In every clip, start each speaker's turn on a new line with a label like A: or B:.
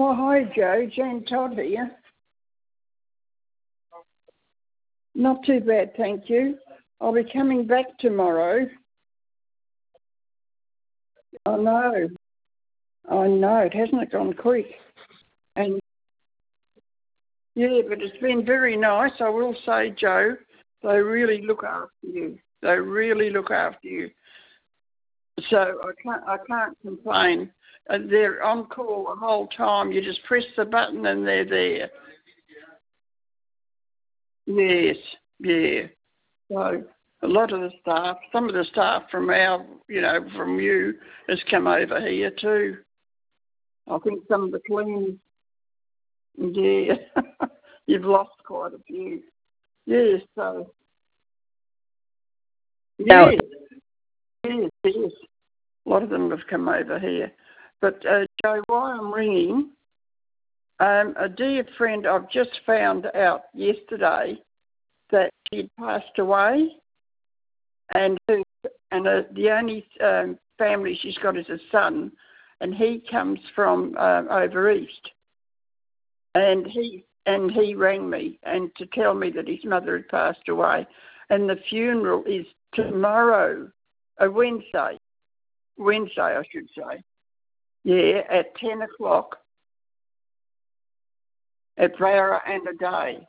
A: Oh, hi, Joe. Jane Todd here. Not too bad, thank you. I'll be coming back tomorrow. I know. It hasn't gone quick. And, yeah, but it's been very nice, I will say, Joe. They really look after you. So I can't complain. They're on call the whole time. You just press the button and they're there. Yes, yeah. So a lot of the staff, some of the staff from from you has come over here too. I think some of the cleaners, yeah. You've lost quite a few. Yes, so, yes. A lot of them have come over here. But, Joe, why I'm ringing, a dear friend, I've just found out yesterday that she'd passed away, and the only family she's got is a son, and he comes from over east, and he rang me and to tell me that his mother had passed away, and the funeral is tomorrow, Wednesday, I should say. Yeah, at 10 o'clock at Rara and a Day.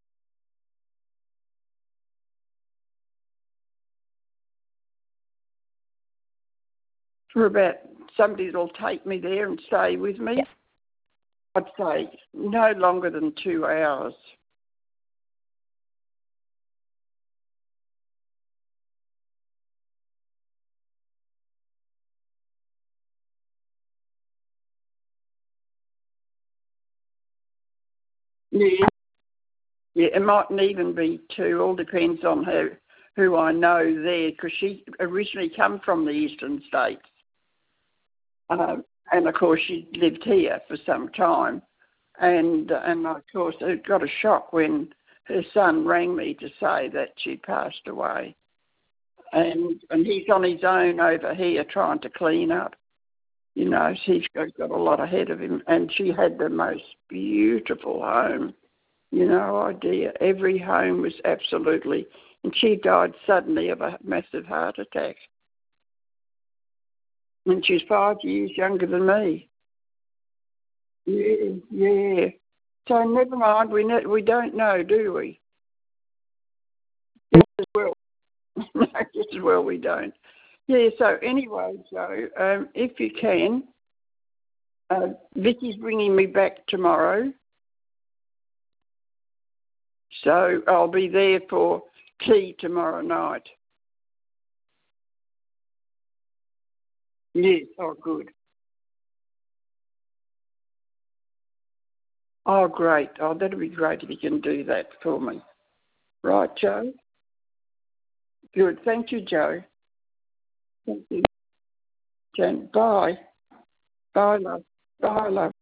A: For about somebody that'll take me there and stay with me.
B: Yeah.
A: I'd say no longer than 2 hours. Yeah. Yeah, it mightn't even be 2. All depends on who I know there, because she originally come from the eastern states. And of course she lived here for some time. And of course it got a shock when her son rang me to say that she'd passed away. And he's on his own over here trying to clean up. You know, he's got a lot ahead of him. And she had the most beautiful home. You know, idea. Every home was absolutely... And she died suddenly of a massive heart attack. And she's 5 years younger than me. Yeah. So never mind, we don't know, do we? Just as well. No, just as well we don't. Yeah, so anyway, Joe, if you can, Vicky's bringing me back tomorrow. So I'll be there for tea tomorrow night. Yes, oh good. Oh great. Oh, that'd be great if you can do that for me. Right, Joe? Good. Thank you, Joe. Thank you. Jen, bye. Bye, love. Bye, love.